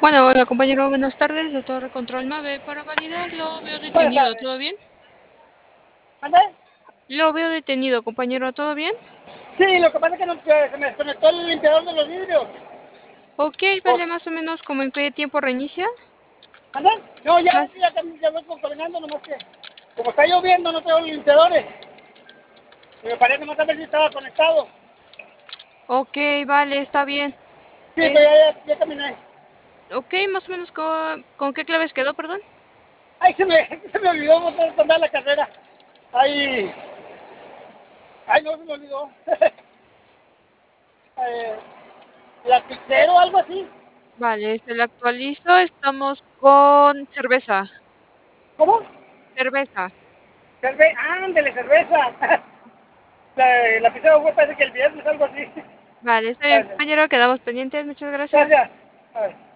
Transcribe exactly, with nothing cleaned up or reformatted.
Bueno, hola compañero, buenas tardes, de Torre Control Mave. Para validarlo, veo Buenas detenido, tardes. ¿todo bien? ¿Mande? Lo veo detenido, compañero, ¿todo bien? Sí, lo que pasa es que, no, que se me desconectó el limpiador de los vidrios. Ok, O- vale, más o menos como en qué tiempo reinicia. ¿Mande? No, ya, Más... ya, ya voy caminando, nomás que como está lloviendo no tengo los limpiadores. Y me parece más a ver si estaba conectado. Ok, vale, está bien. Sí, pero Es... ya, ya, ya caminé. Ok, más o menos con, ¿con qué claves quedó, perdón? Ay, se me, se me olvidó botar- tomar la carrera. Ay, ay, no se me olvidó. eh, lapicero o algo así. Vale, se le actualizo, estamos con cerveza. ¿Cómo? Cerveza. Cerveza, ándele, cerveza. La, lapicero fue parece que el viernes, algo así. Vale, está bien, Gracias. compañero, quedamos pendientes, muchas gracias. Gracias. A ver.